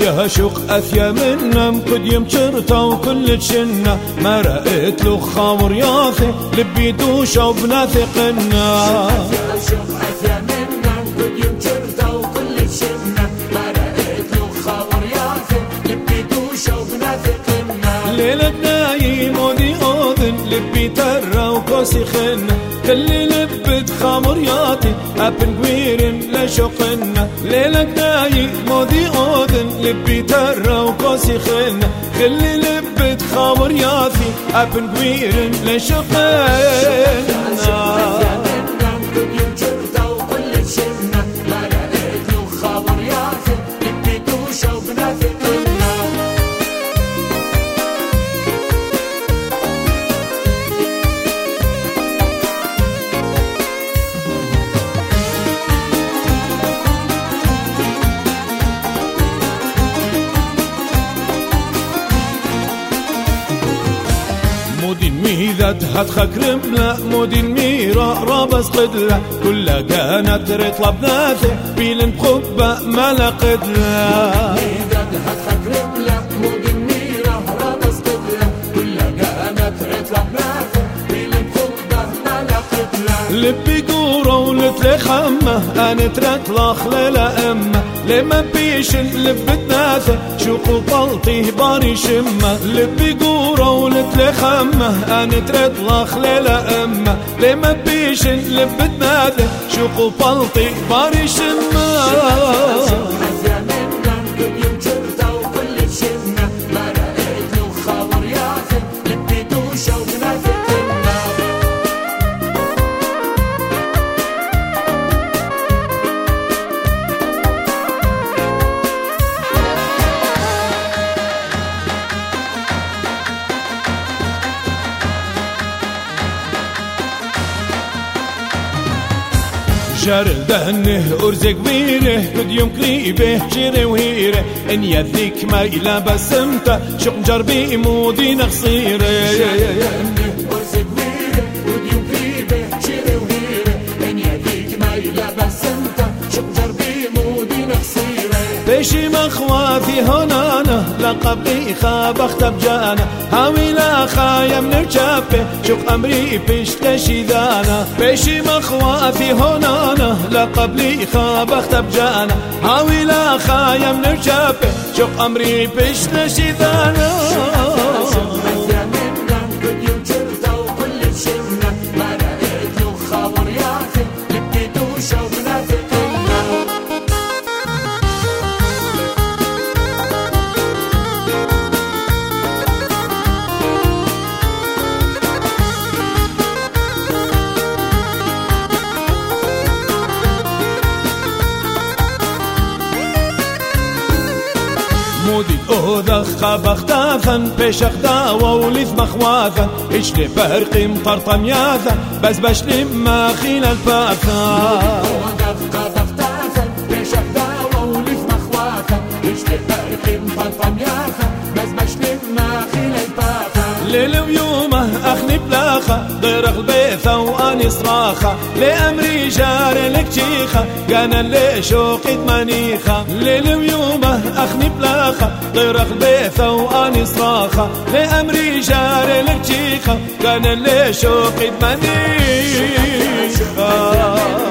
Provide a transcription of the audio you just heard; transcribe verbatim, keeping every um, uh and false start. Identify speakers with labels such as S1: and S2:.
S1: يا شوق أثيا منا قد يمشرتا وكل تشنا ما رأيت له خاور ياثي لبي دوشا وبناثقنا
S2: يا شوق أثيا منا قد يمشرتا وكل تشنا ما رأيت له خاور ياثي لبي دوشا وبناثقنا
S1: ليلة نايم ودي أذن لبي ترى وكوسي خنا كل لبت خامر ياتي أبن قويرن لشوقنا ليلة نايم ودي أذن لبي ترى وكوسي خنا كل لبت خامر ياتي أبن قويرن لشوقنا مودين ميذات هتخك رملا مودين ميرا رابس قدلا كلها كانت رطلب ناثي بيلن بخبة ملا قدلا
S2: ميذات هتخك رملا مودين ميرا رابس قدلا كلها كانت رطلب ناثي بيلن بخبة ملا قدلا
S1: لبي قورة ولتلي خمة أنا ترطلخ ليلة أمة لما بيشن لبت ناثي شوقو طلطي باري شمة لبي قورة ولتلي خمة أنا ترطلخ ليلة أمة لما بيشن لبت ناثي شوقو طلطي باري شمة شر دهنه أرزق بيره قد يوم قريبه شيره وهيره إن يذيك ما إلا بسمته شق جربي مودي نخصيره
S2: أرزق بيره قد يوم قريبه شيره وهيره إن يذيك ما إلا بسمته شق جربي مودي نخصيره
S1: بيشي مخواتي هنانا لقبي خاب اختب جانا هاوي لا خايا من الجابه شوق أمري بيش تشيدانا بيشي مخواتي هنانا لقبلي خاب اختب جانا هاوي لا خايا من الجابه شوق أمري بيش تشيدانا مودي أوذخ بختاثا بيش أخداوة وليث مخواثا إشلي برقي مطرطم ياثا بس بشلي ما خيل الفاثا
S2: أوذخ بختاثا بيش أخداوة وليث مخواثا إشلي برقي مطرطم ياثا بس بشلي ما خيل الفاثا
S1: ليل ويومه أخني بلاخة ضير البيثة وأني صراخة لأمري جاري لك شيخة قانا لي شوقي تمانيخة ليل ويومه أخني بلاخة ضير البيثة وأني صراخة لأمري جاري لك شيخة قانا لي شوقي تمانيخة